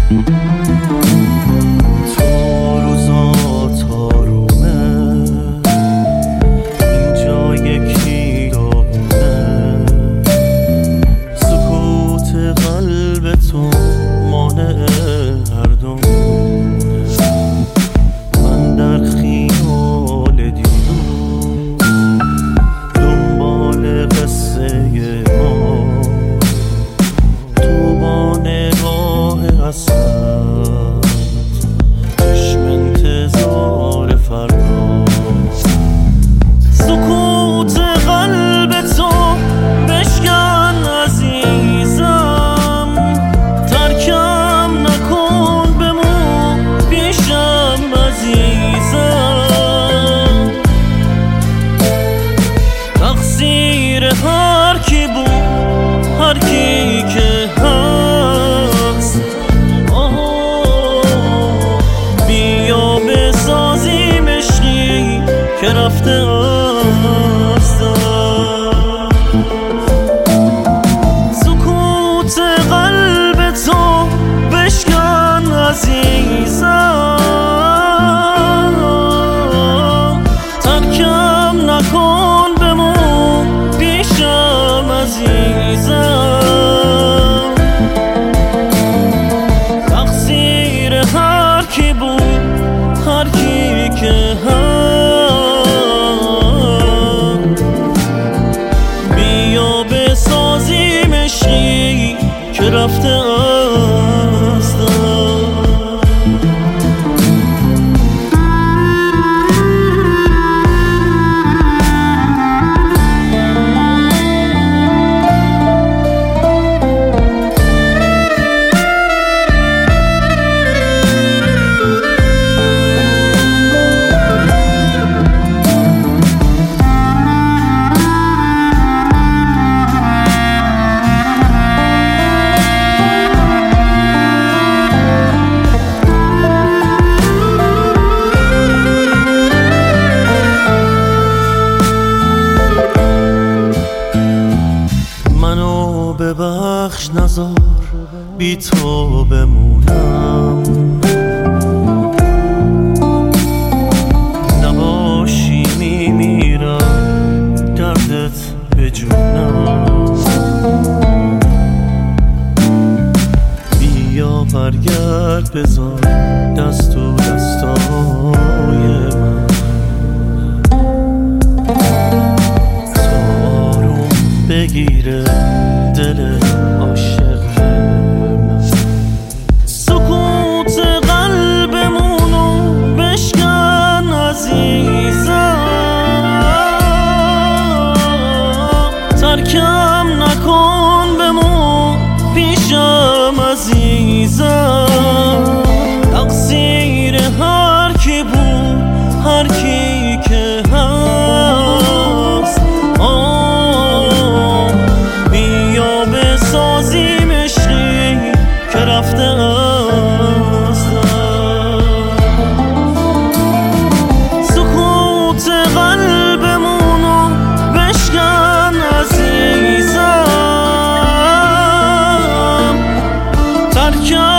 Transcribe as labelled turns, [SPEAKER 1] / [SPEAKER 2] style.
[SPEAKER 1] تو روزا تارومه، اینجا یکی داغونه، سکوت قلب تو مانع هر دومونه. من در خیال دیدم دنبال قصه ما، تو با نگاه حسرت چشم انتظار فردا. سکوت قلب تو بشکن عزیزم، ترکم نکن بمون پیشم عزیزم. تقصیر هر کی بود، هر کی که هست، بیا بسازیم عشقی که رفته است. سکوت قلب تو بشکن عزیزم، ترکم نکن بمون پیشم عزیزم. تقصیر هر کی بود، هر کی که هست، بیا بسازیم عشقی که رفته است. منو ببخش نذار بی تو بمونم، نباشی میمیرم دردت به جونم. بیا برگرد بذار دست تو دستای من، آروم بگیره دل عاشق من. سکوت قلبمونو بشکن عزیزم، ترکم نکن بمون پیشم عزیزم. تقصیر هر کی بود، هر کی که هست، بیا بسازیم عشقی که رفته است. سکوت قلبمونو بشکن عزیزم، ترکم